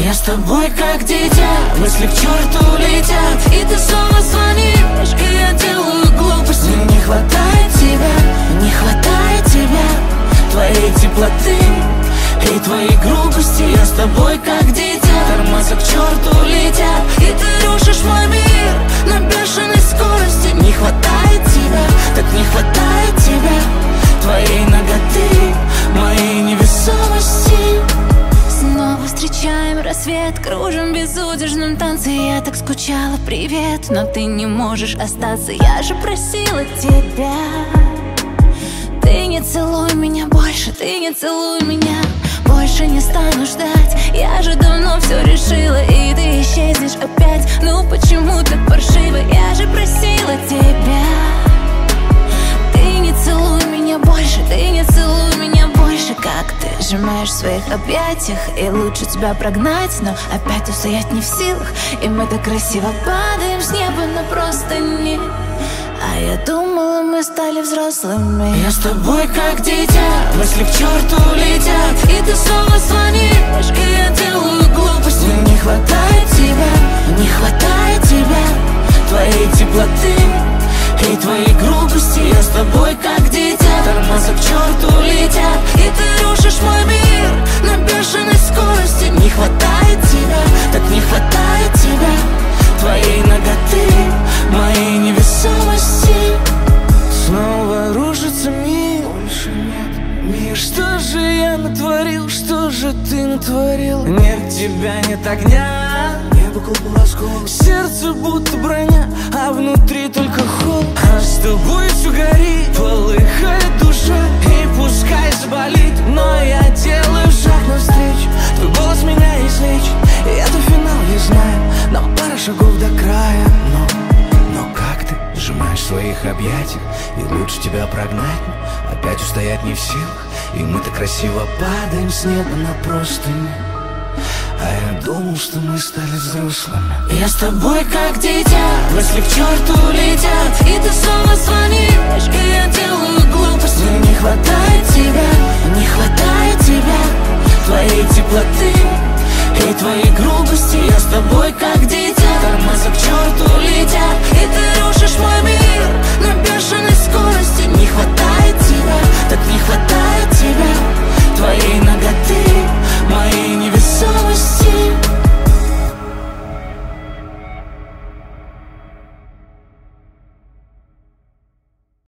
Я с тобой как дитя, мысли к черту летят, и ты снова звонишь, и я делаю глупости. Не хватает тебя, не хватает тебя, твоей теплоты и твоей грубости. Я с тобой как дитя, тормоза к черту летят, и ты рушишь мой мир на бешеной скорости. Не хватает тебя, так не хватает тебя, твоей наготы, моей невесомости. Снова встречаем рассвет, кружим в безудержном танце. Я так скучала, привет, но ты не можешь остаться. Я же просила тебя, ты не целуй меня больше, ты не целуй меня. Больше не стану ждать, я же давно все решила, и ты исчезнешь опять. Ну почему так паршиво, я же просила тебя. Ты не целуй меня больше, ты не целуй меня больше. Как ты сжимаешь в своих объятиях, и лучше тебя прогнать, но опять устоять не в силах. И мы так красиво падаем с неба на простыни, а я думала, мы стали взрослыми. Я с тобой как дитя, мысли к черту летят, и ты снова звонишь, и я делаю глупости. Не хватает тебя, не хватает тебя, твоей теплоты и твоей грубости. Я с тобой как дитя, тормоза к черту летят, и ты рушишь мой мир на бешеной скорости. Не хватает тебя, так не хватает тебя, твоей наготы, моей невесомости. Снова рушится мир, больше нет мира. Что же я натворил, что же ты натворил? Нет тебя, нет огня, небо купол осколок, сердце будто броня, а внутри только холод. А с тобой все горит, полыхает душа, и пускай заболит, но я делаю шаг навстречу. Твой голос меня излечит, и это финал, я знаю, нам пара шагов до края. Но как ты сжимаешь в своих объятиях, и лучше тебя прогнать, но опять устоять не в силах. И мы так красиво падаем с неба на простыни, а я думал, что мы стали взрослыми. Я с тобой как дитя, мысли к черту летят, и ты снова звонишь, и я делаю глупости. Не хватает тебя, не хватает тебя, твоей теплоты и твоей грубости. Я с тобой как дитя,